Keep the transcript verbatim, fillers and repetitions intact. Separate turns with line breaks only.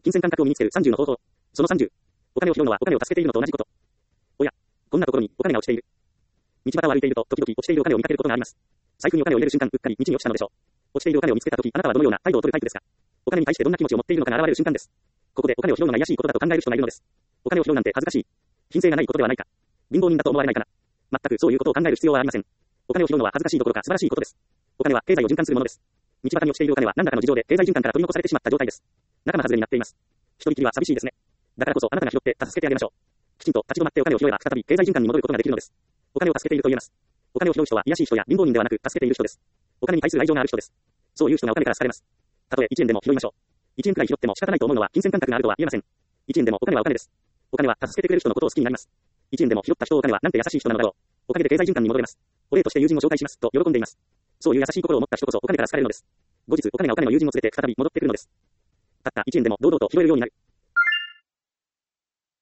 金銭感覚を身につけるさんじゅうの方法。そのさんじゅう。お金を拾うのはお金を助けているのと同じこと。おや、こんなところにお金が落ちている。道端を歩いていると、時々落ちているお金を見かけることがあります。財布にお金を入れる瞬間、うっかり道に落ちたのでしょう。落ちているお金を見つけたとき、あなたはどのような態度を取るタイプですか？お金に対してどんな気持ちを持っているのかが現れる瞬間です。ここでお金を拾うのが怪しいことだと考える人がいるのです。お金を拾うなんて恥ずかしい。品性がないことではないか。貧乏人だと思われないかな。全くそういうことを考える必要はありません。お金を拾うのは恥ずかしいどころか素晴らしいことです。お金は経済を循環するものです。道端に落ちているお金は何らかの事情で経済循環から取り残されてしまった状態です。仲間外れになっています。一人きりは寂しいですね。だからこそあなたが拾って助けてあげましょう。きちんと立ち止まってお金を拾えば再び経済循環に戻ることができるのです。お金を助けていると言えます。お金を拾う人は卑しい人や貧乏人ではなく助けている人です。お金に対する愛情がある人です。そういう人がお金から好かれます。たとえいちえんでも拾いましょう。いちえんくらい拾っても仕方ないと思うのは金銭感覚があるとは言えません。いちえんでもお金はお金です。お金は助けてくれる人のことを好きになります。いちえんでも拾った人お金はなんて優しい人なのだろう。おかげで経済循環に戻れます。お礼として友人を紹介しますと喜んでいます。そういう優しい心を持った人こそお金から好かれるのです。後日お金がお金の友人を連れて再び戻ってくるのです。たったいちえんでも堂々と拾えるようになる。